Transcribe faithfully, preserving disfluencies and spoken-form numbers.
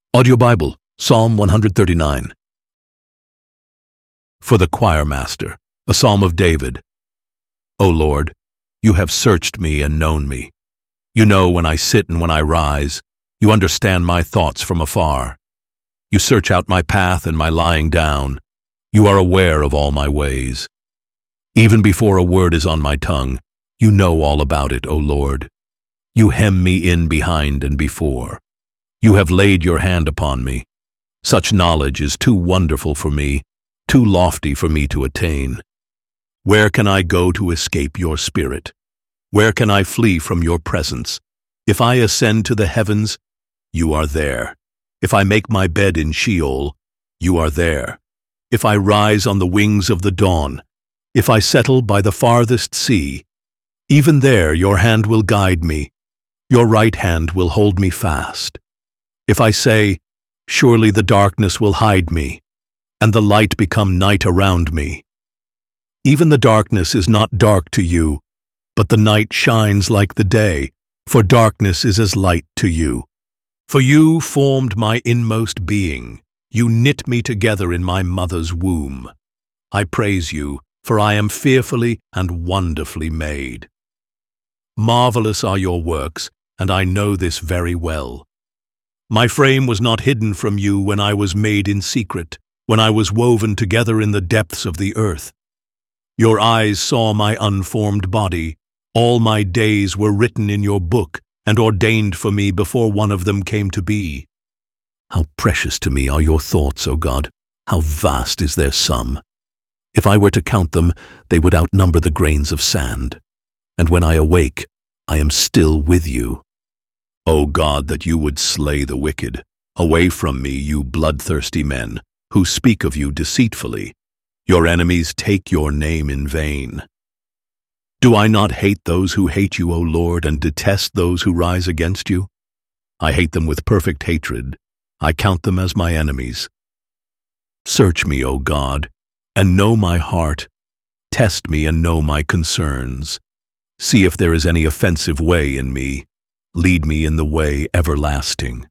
Audio Bible, Psalm one thirty-nine. For the choir master, a psalm of David. O Lord, you have searched me and known me. You know when I sit and when I rise. You understand my thoughts from afar. You search out my path and my lying down. You are aware of all my ways. Even before a word is on my tongue, you know all about it, O Lord. You hem me in behind and before. You have laid your hand upon me. Such knowledge is too wonderful for me, too lofty for me to attain. Where can I go to escape your spirit? Where can I flee from your presence? If I ascend to the heavens, you are there. If I make my bed in Sheol, you are there. If I rise on the wings of the dawn, if I settle by the farthest sea, even there your hand will guide me, your right hand will hold me fast. If I say, surely the darkness will hide me, and the light become night around me. Even the darkness is not dark to you, but the night shines like the day, for darkness is as light to you. For you formed my inmost being, you knit me together in my mother's womb. I praise you, for I am fearfully and wonderfully made. Marvelous are your works, and I know this very well. My frame was not hidden from you when I was made in secret, when I was woven together in the depths of the earth. Your eyes saw my unformed body. All my days were written in your book and ordained for me before one of them came to be. How precious to me are your thoughts, O God! How vast is their sum! If I were to count them, they would outnumber the grains of sand. And when I awake, I am still with you. O God, that you would slay the wicked. Away from me, you bloodthirsty men, who speak of you deceitfully. Your enemies take your name in vain. Do I not hate those who hate you, O Lord, and detest those who rise against you? I hate them with perfect hatred. I count them as my enemies. Search me, O God, and know my heart. Test me and know my concerns. See if there is any offensive way in me. Lead me in the way everlasting.